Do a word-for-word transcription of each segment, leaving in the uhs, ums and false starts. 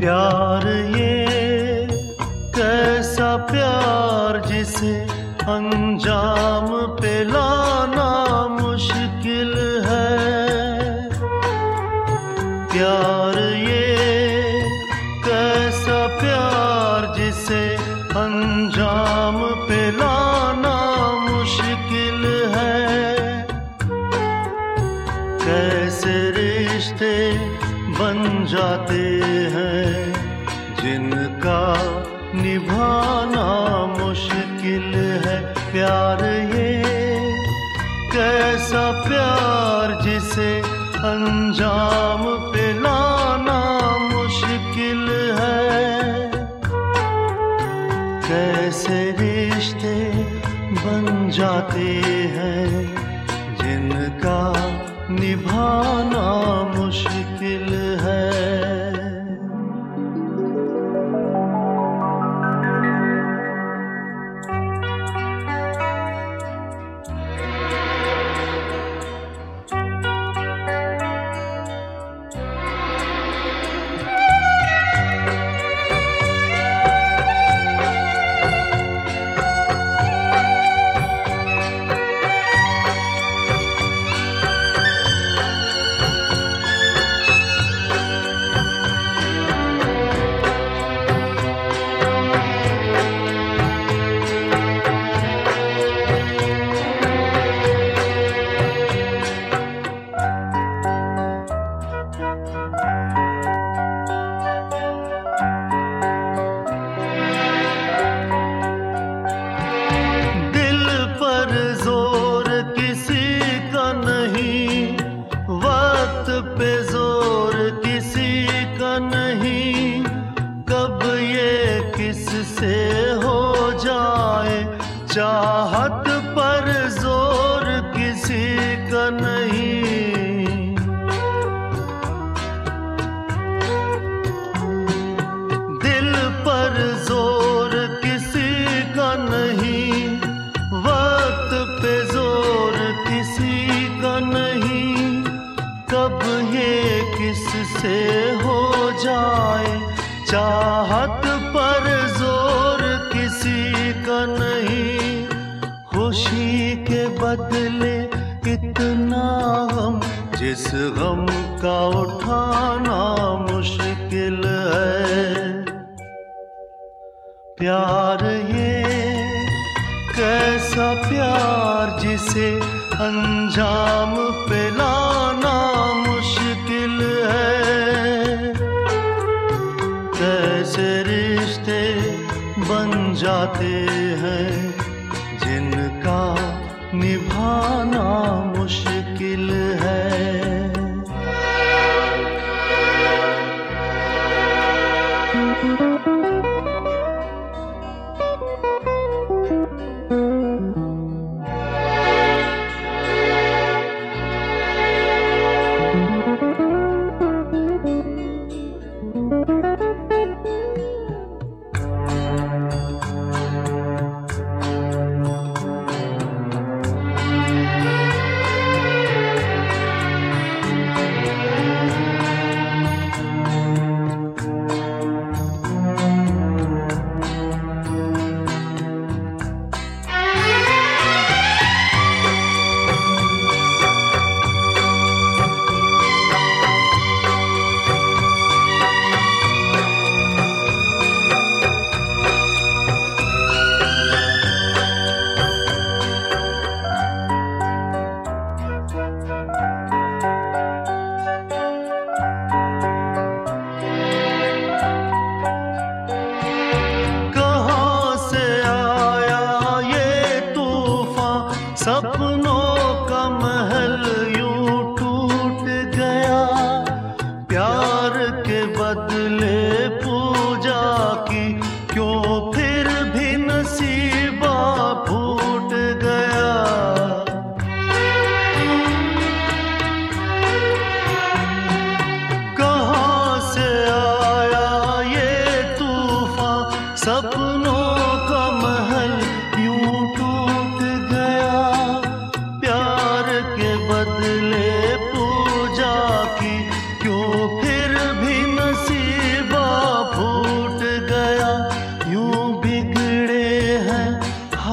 प्यार ये कैसा प्यार जिसे अंजाम पे लाना मुश्किल है। प्यार ये कैसा प्यार जिसे अंजाम पे लाना मुश्किल है। कैसे रिश्ते बन जाते हैं जिनका निभाना मुश्किल है। प्यार ये कैसा प्यार जिसे अंजाम पे लाना मुश्किल है। कैसे रिश्ते बन जाते हैं जिनका निभाना मुश्किल है। पे जोर किसी का नहीं, कब ये किससे हो जाए चाहत पर जोर किसी का नहीं। दिल पर जोर किसी का नहीं, वक्त पे जोर किसी का नहीं, कब ये किससे हो जाए चाहत पर जोर किसी का नहीं। खुशी के बदले इतना गम, जिस गम का उठाना मुश्किल है। प्यार ये कैसा प्यार जिसे अंजाम पे लाना मुश्किल है। कैसे रिश्ते बन जाते हैं जिनका निभाना मुश्किल है।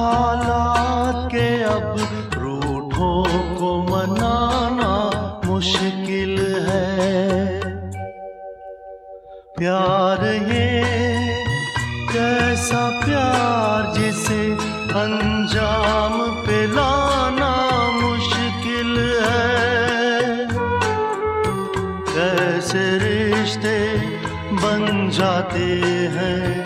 हालात के अब रूठों को मनाना मुश्किल है। प्यार ये कैसा प्यार जिसे अंजाम पे लाना मुश्किल है। कैसे रिश्ते बन जाते हैं